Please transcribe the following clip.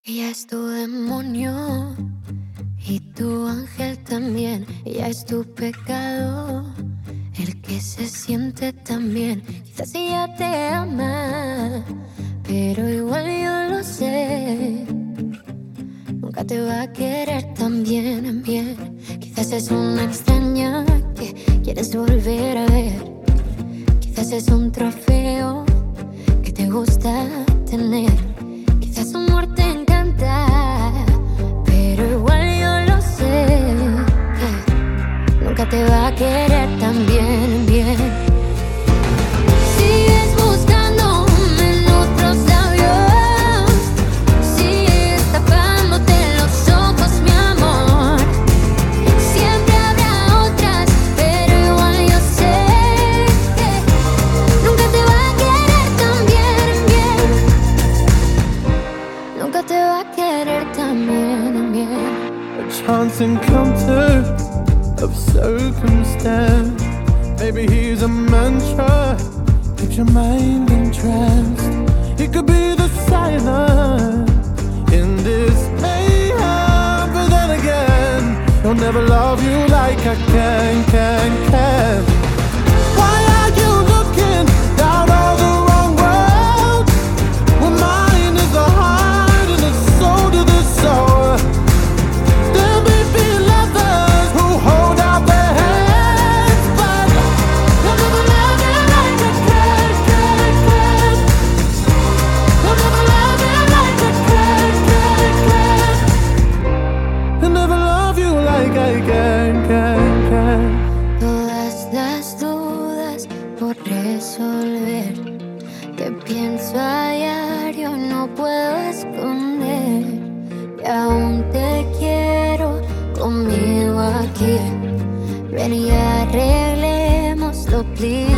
Ella es tu demonio y tu ángel también. Ella es tu pecado, el que se siente tan bien. Quizás ella te ama, pero igual yo lo sé. Nunca te va a querer tan bien, bien. Quizás es una extraña que quieres volver a ver. Quizás es un trofeo que te gusta tener. Quizás su amor te encanta, pero igual yo lo sé, que nunca te va a querer tan bien, bien. Sigues buscándome en otros labios, sigues tapándote los ojos, mi amor. Siempre habrá otras, pero igual yo sé que nunca te va a querer tan bien, bien. Nunca te va a querer tan bien, bien. A chance encounter of circumstance. Maybe he's a mantra, keeps your mind entranced. He could be the silence in this mayhem, but then again, he'll never love you like I can. Why are you looking down all the wrong road? Well, mine is the heart and the soul to the soul. There may be lovers who hold out their hands, but they'll never love you like I can. They'll never love you like I can. They'll never love you like I can. Todas las dudas por resolver, te pienso a diario, no puedo esconder que aún te quiero conmigo aquí. Ven y arreglémoslo, please.